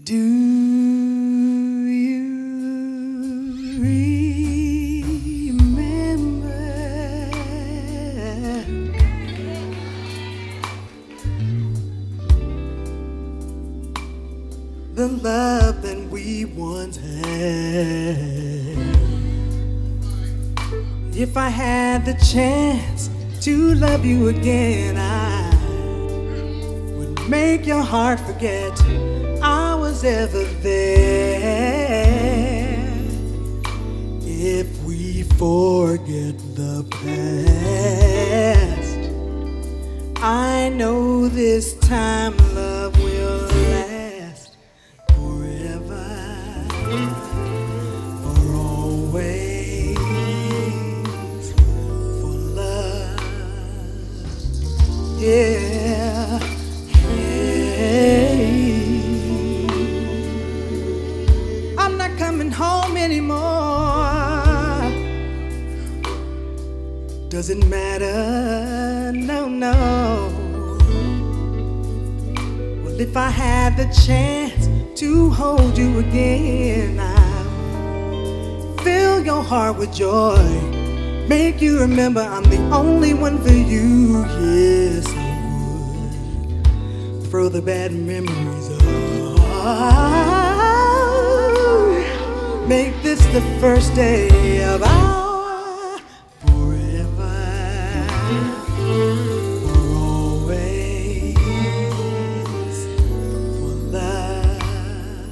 Do you remember the love that we once had? If I had the chance to love you again, I would make your heart forget I was ever there. If we forget the past, I know this time love will last forever, for always, for love. Yeah. I'm not coming home anymore. Doesn't matter, no, no. Well, if I had the chance to hold you again, I'd fill your heart with joy, make you remember I'm the only one for you. Yes, I would throw the bad memories away. Make this the first day of our forever, for always, for love.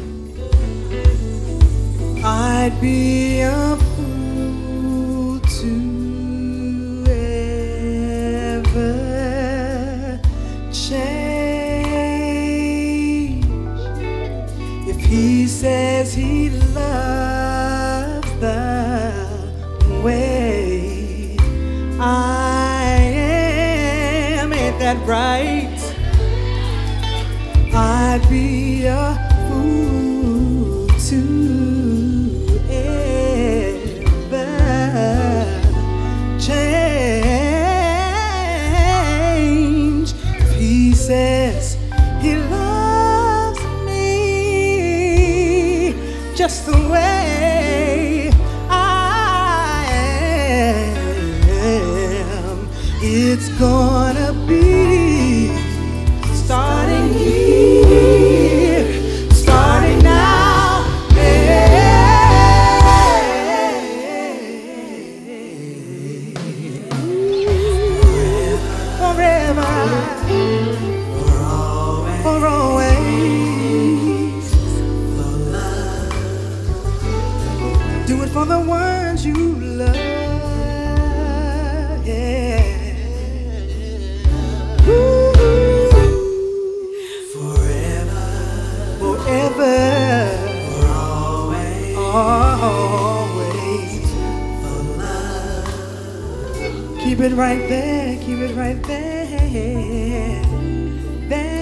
I'd be a fool to ever change. If he says he loves the way I am, ain't that right? I'd be a fool to ever change. If he says he loves me just the way I am, it's gonna be starting here, starting now. Forever, for always, do it for the ones you love, yeah. Ooh. Forever, forever, for always, always, for love. Keep it right there, keep it right there, there.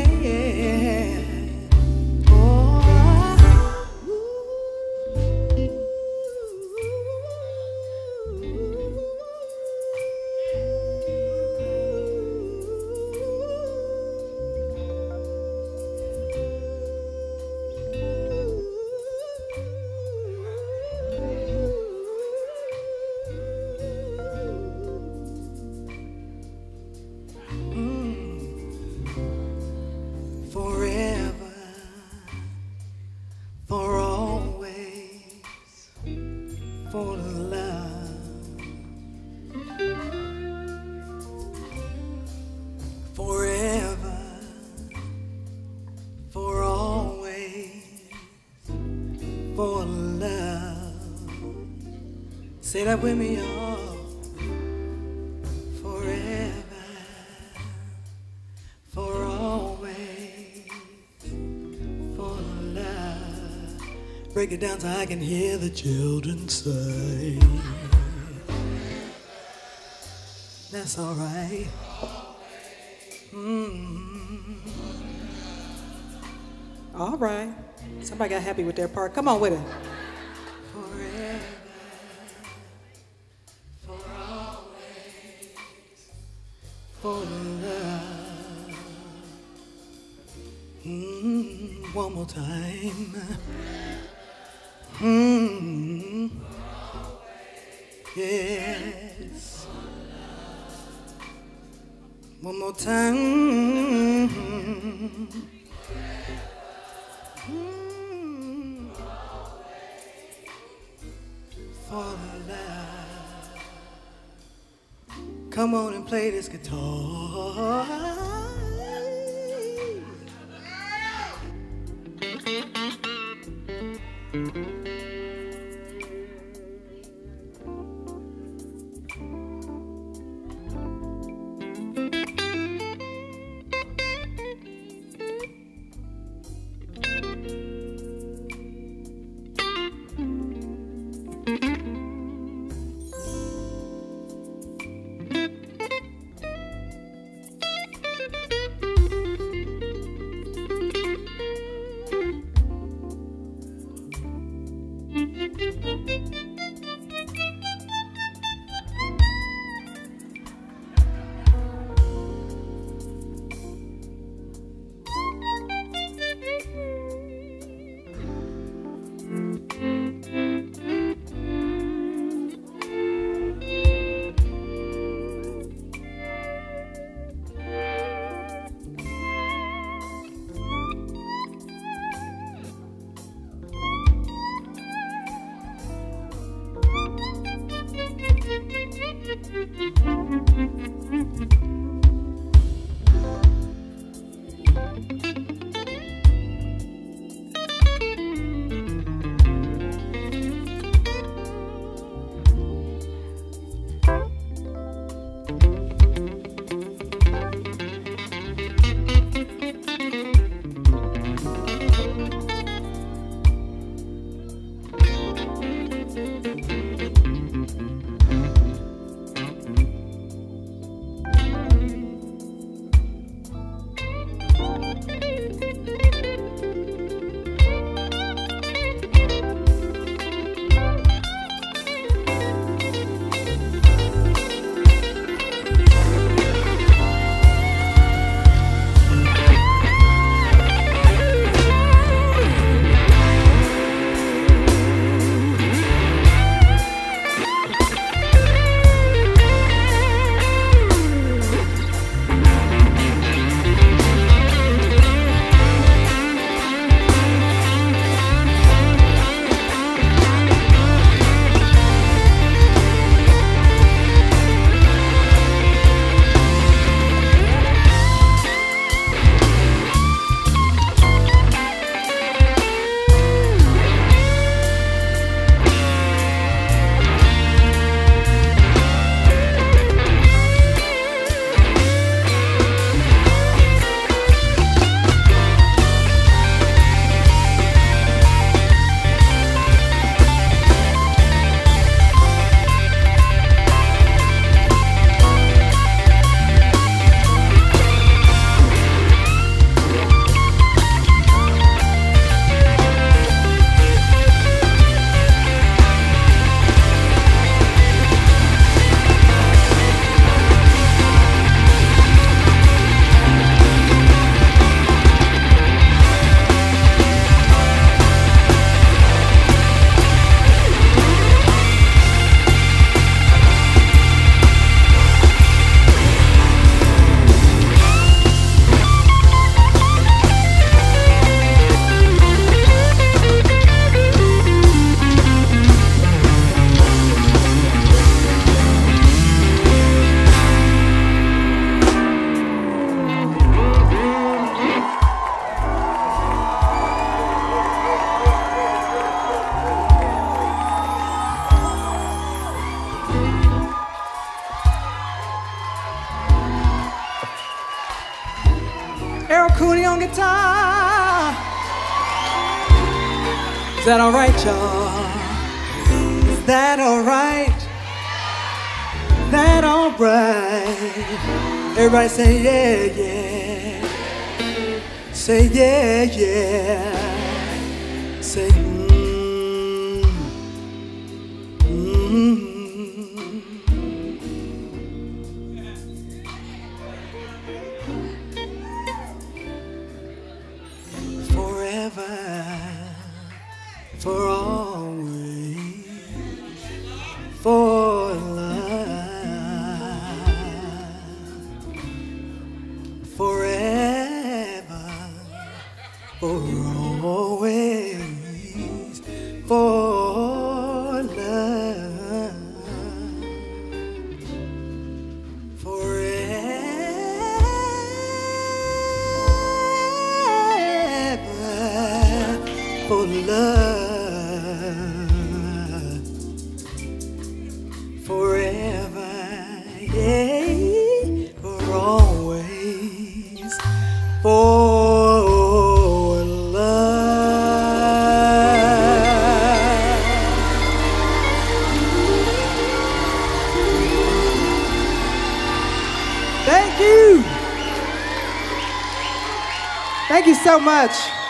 Forever, for always, for love. Forever, for always, for love. Say that with me, y'all. Forever, for always, for love. Break it down so I can hear the children say. That's all right. All right. Somebody got happy with their part. Come on with it. Forever, for always, for love. One one more time. Yes. One more time. For love. Come on and play this guitar. Errol Cooney on guitar. Is that all right, y'all? Is that all right? Is that all right? Everybody say yeah, yeah. Say yeah, yeah. Say forever. Thank you so much.